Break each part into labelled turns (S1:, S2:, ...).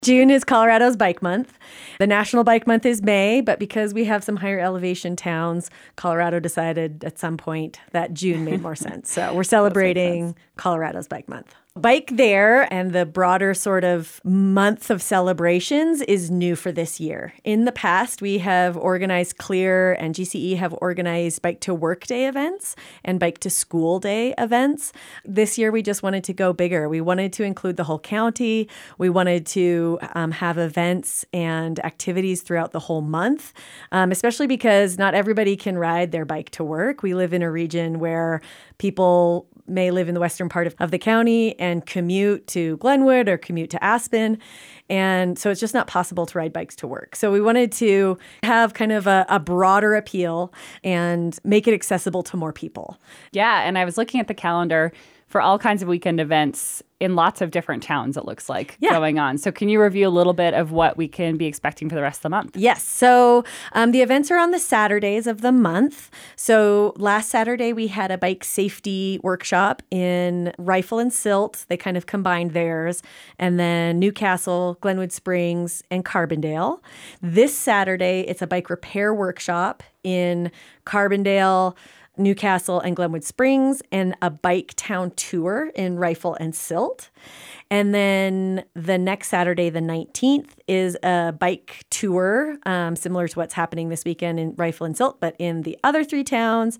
S1: June is Colorado's Bike Month. The National Bike Month is May, but because we have some higher elevation towns, Colorado decided at some point that June made more sense. So we're celebrating Colorado's Bike Month. Bike There and the broader sort of month of celebrations is new for this year. In the past, we have organized CLEAR and GCE have organized Bike to Work Day events and Bike to School Day events. This year, we just wanted to go bigger. We wanted to include the whole county. We wanted to have events and activities throughout the whole month, especially because not everybody can ride their bike to work. We live in a region where people may live in the western part of the county and commute to Glenwood or commute to Aspen. And so it's just not possible to ride bikes to work. So we wanted to have kind of a broader appeal and make it accessible to more people.
S2: Yeah, and I was looking at the calendar for all kinds of weekend events in lots of different towns, it looks like, going on. So can you review a little bit of what we can be expecting for the rest of the month?
S1: Yes. So the events are on the Saturdays of the month. So last Saturday, we had a bike safety workshop in Rifle and Silt. They kind of combined theirs. And then Newcastle, Glenwood Springs, and Carbondale. This Saturday, it's a bike repair workshop in Carbondale, Newcastle, and Glenwood Springs, and a bike town tour in Rifle and Silt. And then the next Saturday, the 19th, is a bike tour, similar to what's happening this weekend in Rifle and Silt, but in the other three towns.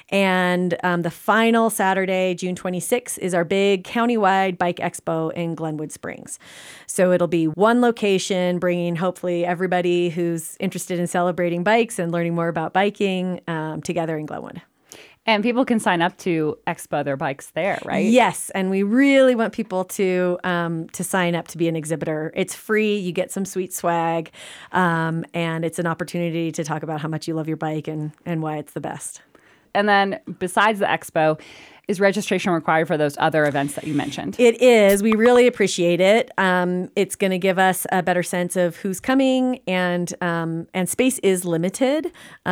S1: And the final Saturday, June 26th, is our big countywide bike expo in Glenwood Springs. So it'll be one location, bringing hopefully everybody who's interested in celebrating bikes and learning more about biking together in Glenwood.
S2: And people can sign up to expo their bikes there, right?
S1: Yes, and we really want people to sign up to be an exhibitor. It's free. You get some sweet swag, and it's an opportunity to talk about how much you love your bike and why it's the best.
S2: And then besides the expo, is registration required for those other events that you mentioned?
S1: It is. We really appreciate it. It's going to give us a better sense of who's coming, and space is limited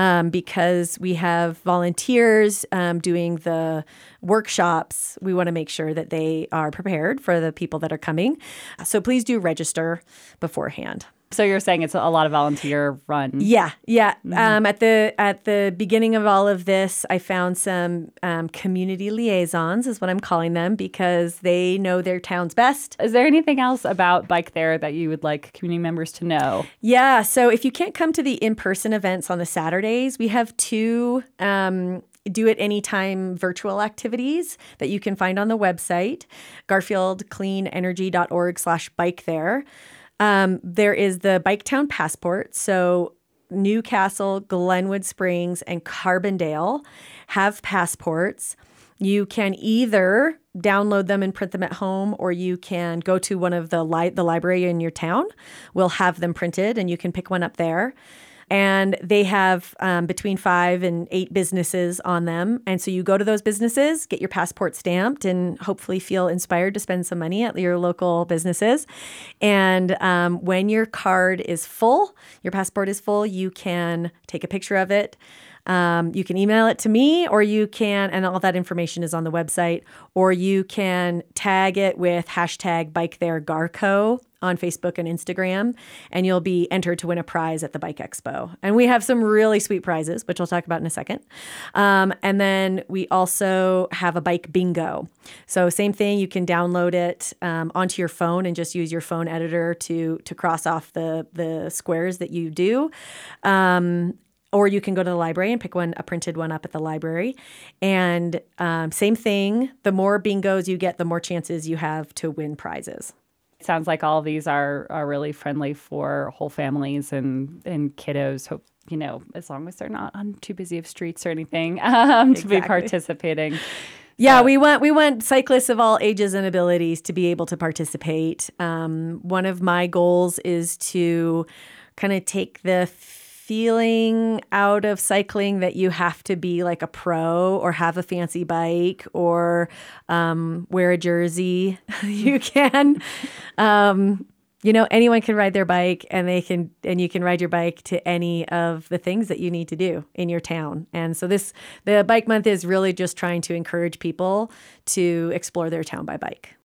S1: because we have volunteers doing the workshops. We want to make sure that they are prepared for the people that are coming. So please do register beforehand.
S2: So you're saying it's a lot of volunteer run?
S1: Yeah. Mm-hmm. At the beginning of all of this, I found some community liaisons, is what I'm calling them, because they know their towns best.
S2: Is there anything else about Bike There that you would like community members to know?
S1: Yeah. So if you can't come to the in-person events on the Saturdays, we have two do it anytime virtual activities that you can find on the website, garfieldcleanenergy.org/bike there. There is the Bike Town Passport. So Newcastle, Glenwood Springs, and Carbondale have passports. You can either download them and print them at home, or you can go to one of the library in your town. We'll have them printed, and you can pick one up there. And they have between 5 and 8 businesses on them. And so you go to those businesses, get your passport stamped, and hopefully feel inspired to spend some money at your local businesses. And when your card is full, your passport is full, you can take a picture of it. You can email it to me, or you can, and all that information is on the website, or you can tag it with #BikeThereGarco on Facebook and Instagram, and you'll be entered to win a prize at the Bike Expo. And we have some really sweet prizes, which I'll talk about in a second. And then we also have a bike bingo. So same thing, you can download it onto your phone and just use your phone editor to cross off the squares that you do. Or you can go to the library and pick a printed one up at the library. And same thing, the more bingos you get, the more chances you have to win prizes.
S2: It sounds like all of these are really friendly for whole families and kiddos. Hope, as long as they're not on too busy of streets or anything, to be participating.
S1: Yeah, we want cyclists of all ages and abilities to be able to participate. One of my goals is to kind of take the feeling out of cycling that you have to be like a pro or have a fancy bike or wear a jersey. You can, anyone can ride their bike, and you can ride your bike to any of the things that you need to do in your town. And so the Bike Month is really just trying to encourage people to explore their town by bike.